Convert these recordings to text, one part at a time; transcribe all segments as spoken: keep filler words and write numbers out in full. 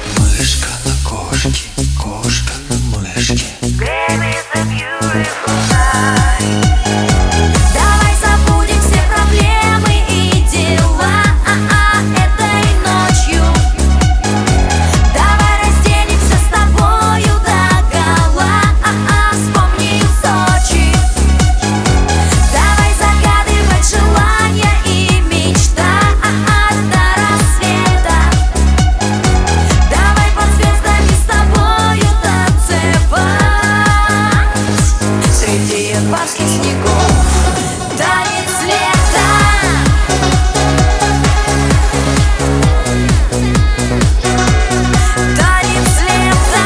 Мышка на кошке, кошка на мышке. Давай забудем все проблемы и дела этой ночью. Давай разденемся с тобою догола, вспомни Сочи. Давай загадывать желания и мечтать до рассвета. Давай под звездами с тобою танцевать среди январских снегов. Танец лета. Танец лета.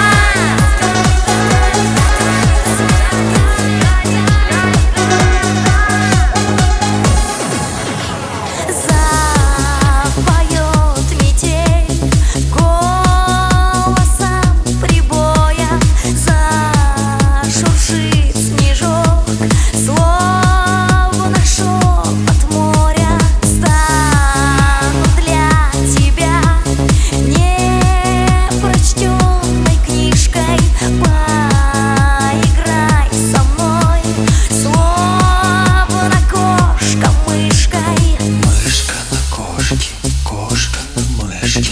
Запоет метель голосом прибоя, зашуршит снежок, словно шепот моря. Стану для тебя непрочтенной книжкой. Поиграй со мной, словно кошка-мышкой. Мышка на кошке, кошка на мышке.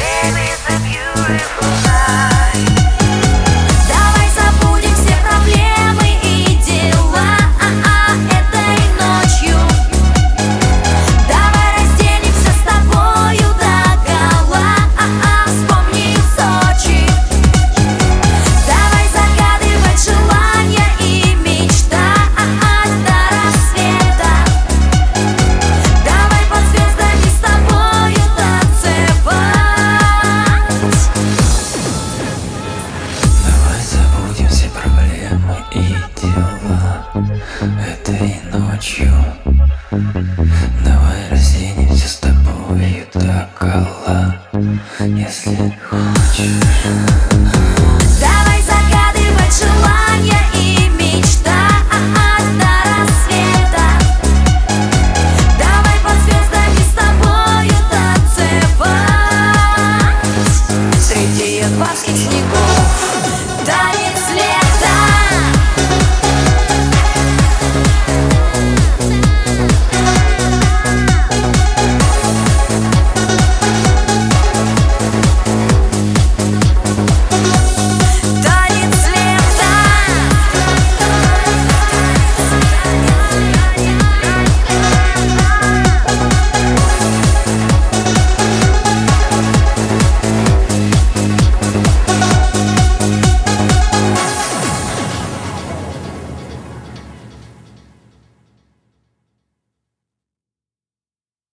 Давай забудем все проблемы и дела этой ночью. Давай разденемся с тобою догола, вспомни Сочи. Давай загадывать желания и мечтать до рассвета. Давай под звездами с тобою танцевать. Давай забудем все проблемы и дела этой ночью. Давай разденемся с тобою догола, если хочешь.